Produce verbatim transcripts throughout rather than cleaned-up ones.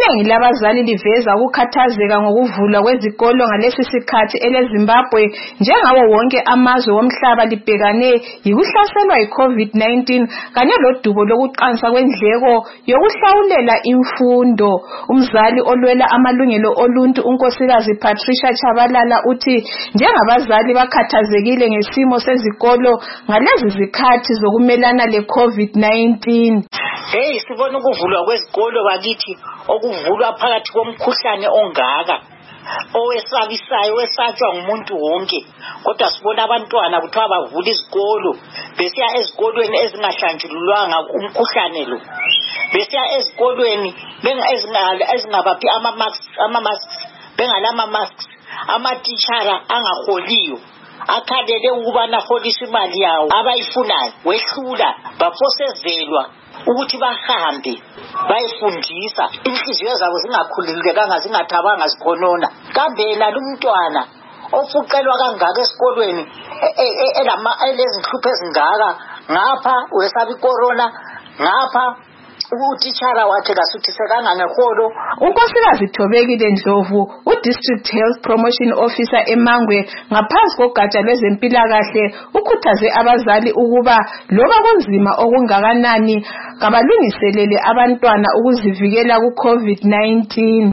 Iningi labazali liveza ukukhathazeka ngokuvulwa kwezikolo ngalesi sikhathi eleZimbabwe njengawo wonke amazwe womhlaba libhekane yikuhlaselwa yi-COVID nineteen kanye lodubo lokuqansa kwendleko yokuhlawulela imfundo. Umzali olwela amalungelo oluntu uNkosikazi Patricia Chabalala uthi njengabazali bakhathazekile ngesimo sezikolo ngalezi zikhathi zokumelana le-COVID nineteen. Hey, sibona ukuvulwa kwezikolo bakithi okuvulwa phakathi komkhuhlane ongaka owesabisayo wesatshwa ngumuntu wonke, kodwa sibona abantwana kuthiwa bavula izikolo besiya ezikolweni ezingahlanjululwanga umkhuhlane lo, besiya ezikolweni ezingabaphi ama-masks bengala ama-masks, amatitshara angaholiyo akhalele ukubana holisa imali yawo abayifunayo wehlula baposezelwa ukuthi bahambe bayifundisa, inhliziyo zabo zingakhululekanga zingathabanga zikhonona. Kambe yena lumntwana ofuqelwa kangaka esikolweni elama elezinhlupho ezingaka, ngapha wesaba icorona, ngapha utitshara wakhe kasuthisekanga ngeholo. uNkosikazi Thobekile Ndlovu, uDistrict Health Promotion Officer eMangwe ngaphansi kogatsha lwezempilakahle, ukhuthaze abazali ukuba loba kunzima okungakanani kabalungiselele abantwana ukuzivikela ku-COVID nineteen.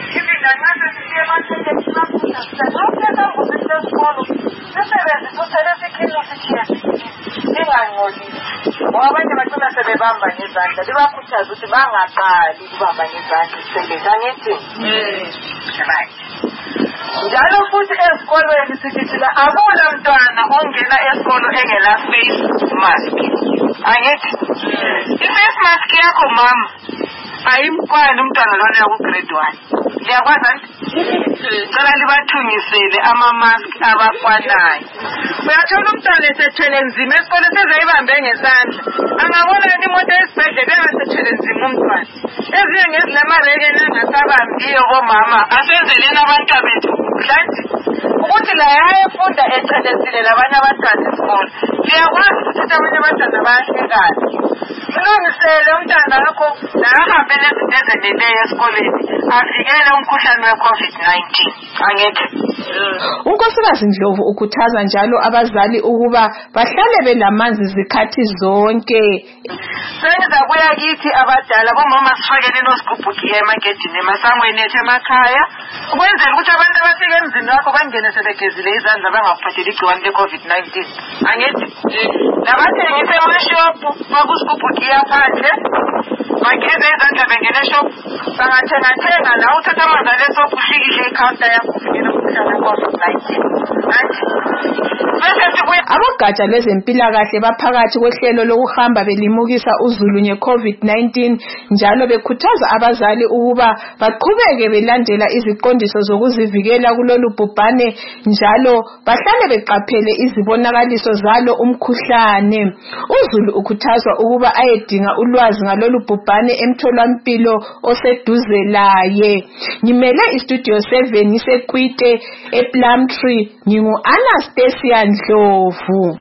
Abanye bacina sebebamba ngezandla, libakhuthaza ukuthi bangaqali ukubamba ngezandla isebenza ngithi njalo futhi ezikolweni sithi la akula mntwana ongena esikolo engela face mask. Angithi i-face mask yakho mama ayimkwani umntwana lona ku grade one. Liyakwazi cela libathungisele ama-mask abakwanayo. Uyathola umntwana esethwele nzima esikole sezayibambe ngezandla, angabona imoto esibhedlela engasethwele nzima umntwana. Ezinye ngezilamareke nangasabambiyo omama asenzeleni abantwabethu mhlanzi ukuthi la yayefunda echelesile labanye abantwana esikole. Liyakwazi ukuthi abanye abantwana bayahlekana. Mlungisele umntwana wakho la ahambe nezinto ezeneleyo esikoleni avikele umkhuhlane we-COVID nineteen. Angithi uNkosikazi Ndlovu ukhuthaza njalo abazali ukuba bahlale belamanzi zikhathi zonke. Senza kuya kithi abadala bomama sifakele nosigubhukiya emagedini emasangweni ethu emakhaya ukwenzela ukuthi abantu abafika emzini wakho bangene sebegezile izandla bangaphatheli igciwane le-COVID nineteen. Angithi nabathengise emashophu bakusigubhukiya phandle bageze izandla bengene eshophu bangathengathenga nawe uthatha amanzi alesophu ushikishe ikhawunta yakho uvikele umkhuhlane we-COVID nineteen. Abogatsha lwezempilakahle baphakathi kwehlelo lokuhamba belimukisa uzulu nge-COVID nineteen njalo bekhuthaza abazali ukuba baqhubeke belandela iziqondiso zokuzivikela kulolu bhubhane njalo bahlale beqaphele izibonakaliso zalo umkhuhlane. Uzulu ukhuthazwa ukuba ayedinga ulwazi ngalolu bhubhane emtholampilo oseduze laye. Ngimele istudio seven ngiseQwite ePlumtree, ngingu Anastasia Ndlovu.